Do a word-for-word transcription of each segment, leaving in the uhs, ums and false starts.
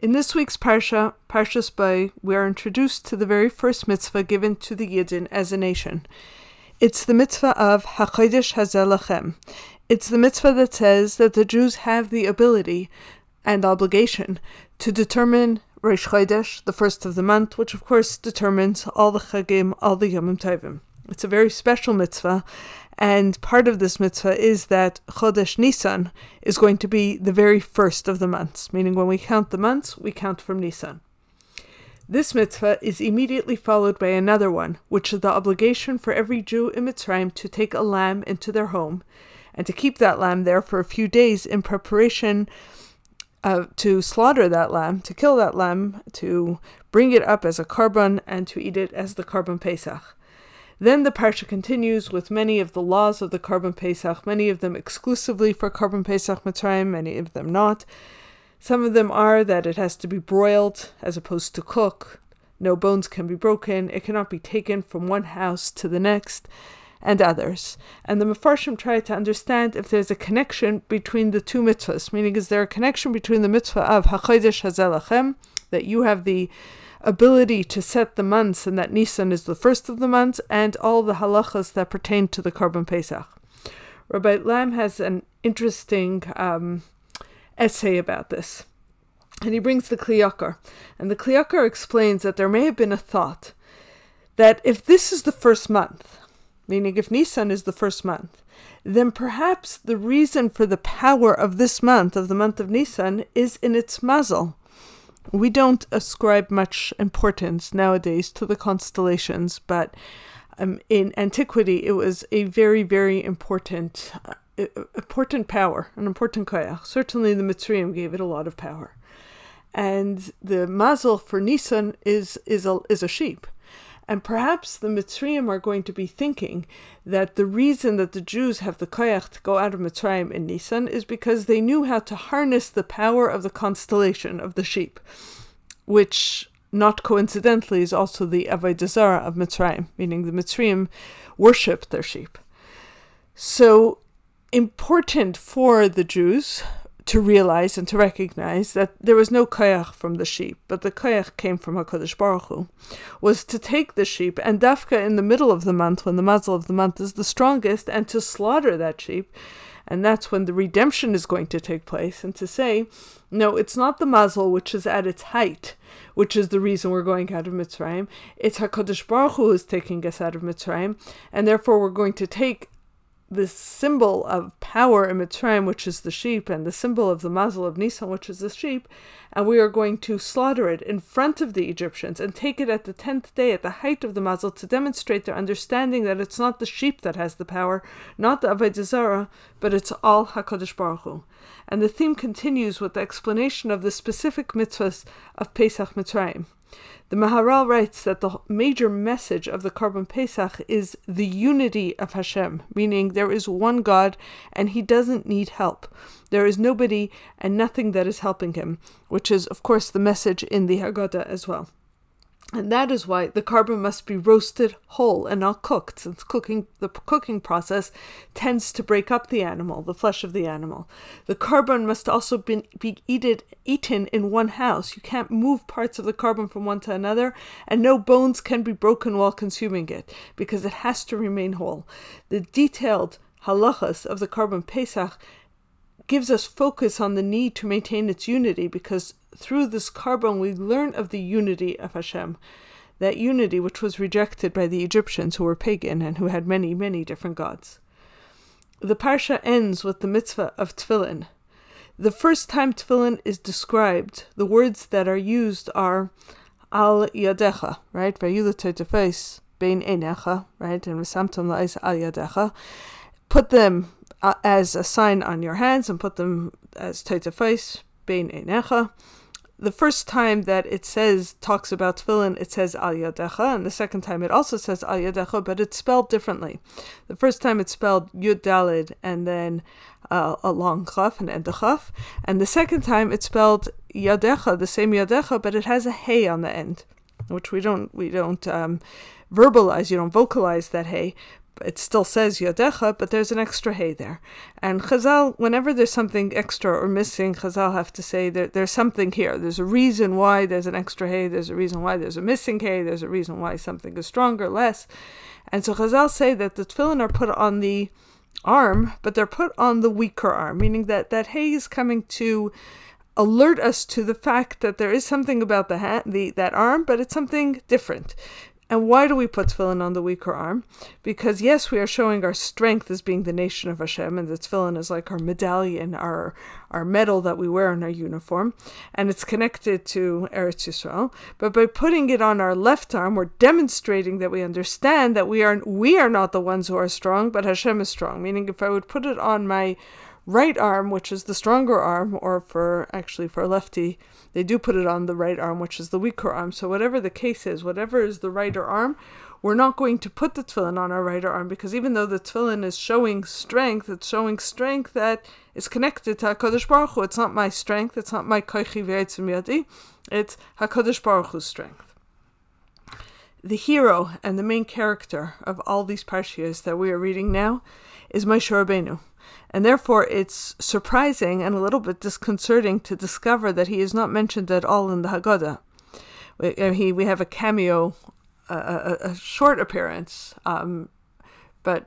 In this week's Parsha, Parshas Bo, we are introduced to the very first mitzvah given to the Yidden as a nation. It's the mitzvah of HaChodesh Hazeh Lachem. It's the mitzvah that says that the Jews have the ability and obligation to determine Rosh Chodesh, the first of the month, which of course determines all the Chagim, all the Yomim Tovim. It's a very special mitzvah, and part of this mitzvah is that Chodesh Nisan is going to be the very first of the months, meaning when we count the months, we count from Nisan. This mitzvah is immediately followed by another one, which is the obligation for every Jew in Mitzrayim to take a lamb into their home and to keep that lamb there for a few days in preparation uh, to slaughter that lamb, to kill that lamb, to bring it up as a korban and to eat it as the korban Pesach. Then the Parsha continues with many of the laws of the Korban Pesach, many of them exclusively for Korban Pesach Mitzrayim, many of them not. Some of them are that it has to be broiled as opposed to cook. No bones can be broken. It cannot be taken from one house to the next, and others. And the Mefarshim try to understand if there's a connection between the two mitzvahs, meaning is there a connection between the mitzvah of HaChodesh Hazeh Lachem, that you have the ability to set the months and that Nisan is the first of the months, and all the halachas that pertain to the Korban Pesach. Rabbi Lam has an interesting um, essay about this, and he brings the Kli Yakar. And the Kli Yakar explains that there may have been a thought that if this is the first month, meaning if Nisan is the first month, then perhaps the reason for the power of this month, of the month of Nisan, is in its mazel. We don't ascribe much importance nowadays to the constellations, but um, in antiquity it was a very, very important uh, important power, an important koyach. Certainly the Mitzrayim gave it a lot of power. And the mazel for Nisan is, is, a, is a sheep. And perhaps the Mitzrayim are going to be thinking that the reason that the Jews have the koyach to go out of Mitzrayim in Nisan is because they knew how to harness the power of the constellation of the sheep, which, not coincidentally, is also the Avodah Zarah of Mitzrayim, meaning the Mitzrayim worship their sheep. So important for the Jews to realize and to recognize that there was no koyach from the sheep, but the koyach came from HaKadosh Baruch Hu, was to take the sheep, and dafka in the middle of the month, when the mazel of the month is the strongest, and to slaughter that sheep, and that's when the redemption is going to take place, and to say, no, it's not the mazel which is at its height, which is the reason we're going out of Mitzrayim. It's HaKadosh Baruch Hu who is taking us out of Mitzrayim, and therefore we're going to take this symbol of power in Mitzrayim, which is the sheep, and the symbol of the mazel of Nisan, which is the sheep, and we are going to slaughter it in front of the Egyptians and take it at the tenth day, at the height of the mazel, to demonstrate their understanding that it's not the sheep that has the power, not the Avodah Zarah, but it's all HaKadosh Baruch Hu. And the theme continues with the explanation of the specific mitzvahs of Pesach Mitzrayim. The Maharal writes that the major message of the Korban Pesach is the unity of Hashem, meaning there is one God and he doesn't need help. There is nobody and nothing that is helping him, which is, of course, the message in the Haggadah as well. And that is why the korban must be roasted whole and not cooked, since cooking the cooking process tends to break up the animal, the flesh of the animal. The korban must also be, be eaten, eaten in one house. You can't move parts of the korban from one to another, and no bones can be broken while consuming it, because it has to remain whole. The detailed halachas of the Korban Pesach gives us focus on the need to maintain its unity, because through this korban we learn of the unity of Hashem, that unity which was rejected by the Egyptians, who were pagan and who had many, many different gods. The parsha ends with the mitzvah of tefillin. The first time tefillin is described, the words that are used are al yadecha, right? Vayulatotefes bein einecha, right? And v'samtam la'is al yadecha. Put them uh, as a sign on your hands, and put them as totefes bein einecha. The first time that it says, talks about tefillin, it says al yadecha, and the second time it also says al yadecha, but it's spelled differently. The first time it's spelled yud dalid, and then uh, a long chaf, an end chaf, and the second time it's spelled yadecha, the same yadecha, but it has a hey on the end, which we don't we don't um, verbalize, you don't vocalize that hey, it still says Yodecha, but there's an extra hey there. And Chazal, whenever there's something extra or missing, Chazal have to say that there's something here. There's a reason why there's an extra hey, there's a reason why there's a missing hey, there's a reason why something is stronger, less. And so Chazal say that the tefillin are put on the arm, but they're put on the weaker arm, meaning that that hey is coming to alert us to the fact that there is something about the hand, the that arm, but it's something different. And why do we put tefillin on the weaker arm? Because yes, we are showing our strength as being the nation of Hashem, and the tefillin is like our medallion, our our medal that we wear on our uniform, and it's connected to Eretz Yisrael. But by putting it on our left arm, we're demonstrating that we understand that we are we are not the ones who are strong, but Hashem is strong. Meaning, if I would put it on my right arm, which is the stronger arm, or for actually for a lefty, they do put it on the right arm, which is the weaker arm. So whatever the case is, whatever is the righter arm, we're not going to put the tefillin on our righter arm, because even though the tefillin is showing strength, it's showing strength that is connected to HaKadosh Baruch Hu. It's not my strength, it's not my koichi v'etzim yadi, it's HaKadosh Baruch Hu's strength. The hero and the main character of all these parshiyos that we are reading now is Moshe Rabbeinu. And therefore it's surprising and a little bit disconcerting to discover that he is not mentioned at all in the Haggadah. We, he, we have a cameo, a, a, a short appearance, um, but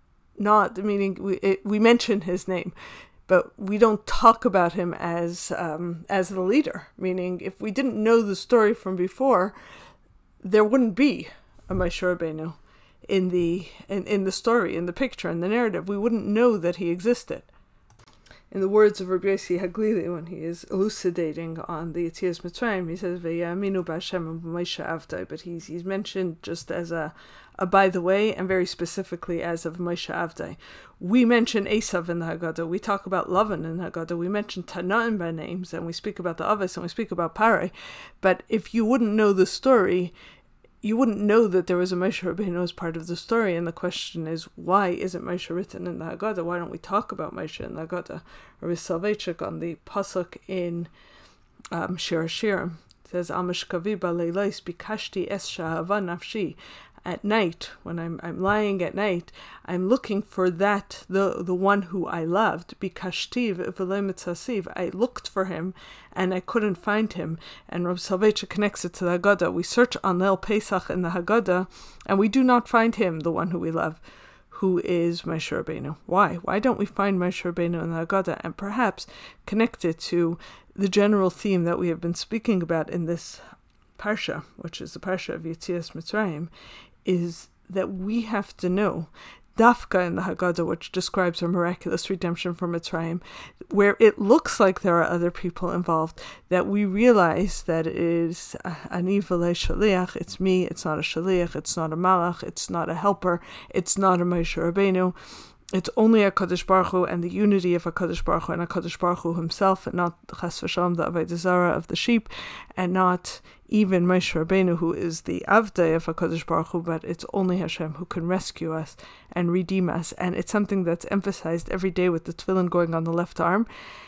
not, meaning we, it, we mention his name, but we don't talk about him as um, as the leader. Meaning, if we didn't know the story from before, there wouldn't be a Moshe Rabbeinu in the in, in the story, in the picture, in the narrative. We wouldn't know that he existed. In the words of Rabbi Yossi Haglili, when he is elucidating on the Yetzias Mitzrayim, he says, "V'yaminu b'Hashem u'b'Moshe Avdai," but he's he's mentioned just as a, a by the way, and very specifically as of Moshe Avdai. We mention Esav in the Haggadah. We talk about Lavan in the Haggadah. We mention Tana'im by names, and we speak about the Avos, and we speak about Parai. But if you wouldn't know the story, you wouldn't know that there was a Moshe Rabbeinu as part of the story. And the question is, why isn't Moshe written in the Haggadah? Why don't we talk about Moshe in the Haggadah? Rabbi Soloveitchik on the pasuk in um, Shir HaShirim says, "Amish kavi ba'leilos bikashti es shahava nafshi." At night, when I'm I'm lying at night, I'm looking for that, the the one who I loved. Bikashtiv v'lo mitzasiv. I looked for him, and I couldn't find him. And Rabbi Soloveitchik connects it to the Haggadah. We search on Leil Pesach in the Haggadah, and we do not find him, the one who we love, who is Moshe Rabbeinu. Why? Why don't we find Moshe Rabbeinu in the Haggadah? And perhaps connect it to the general theme that we have been speaking about in this parsha, which is the parsha of Yetzias Mitzrayim, is that we have to know, Dafka in the Haggadah, which describes a miraculous redemption from Mitzrayim, where it looks like there are other people involved, that we realize that it is ani v'lo shaliach, it's me, it's not a shaliach, it's not a malach, it's not a helper, it's not a Moshe Rabbeinu. It's only HaKadosh Baruch Hu and the unity of HaKadosh Baruch Hu and HaKadosh Baruch Hu himself, and not Chas v'Shalom, the Avodah Zarah of the sheep, and not even Moshe Rabbeinu, who is the Avdai of HaKadosh Baruch Hu, but it's only Hashem who can rescue us and redeem us. And it's something that's emphasized every day with the tefillin going on the left arm,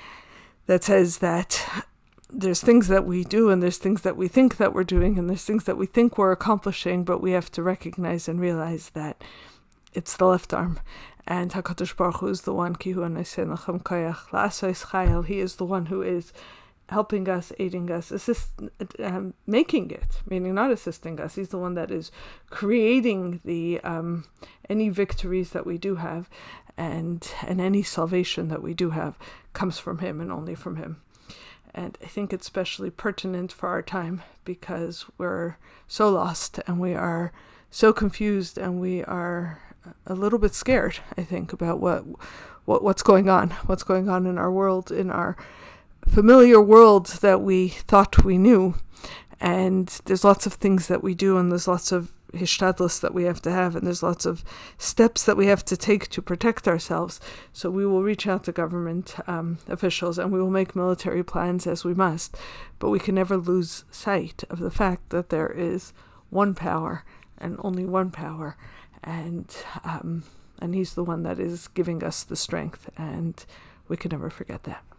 that says that there's things that we do, and there's things that we think that we're doing, and there's things that we think we're accomplishing, but we have to recognize and realize that it's the left arm. And HaKadosh Baruch Hu is the one, Ki hu anosei lachem koyach la'asos chayil. He is the one who is helping us, aiding us, assist, um, making it, meaning not assisting us. He's the one that is creating the um, any victories that we do have, and and any salvation that we do have comes from him and only from him. And I think it's especially pertinent for our time, because we're so lost and we are so confused and we are a little bit scared, I think, about what, what what's going on, what's going on in our world, in our familiar world that we thought we knew. And there's lots of things that we do, and there's lots of hishtadlus that we have to have, and there's lots of steps that we have to take to protect ourselves. So we will reach out to government um, officials, and we will make military plans as we must, but we can never lose sight of the fact that there is one power and only one power, and um, and he's the one that is giving us the strength, and we can never forget that.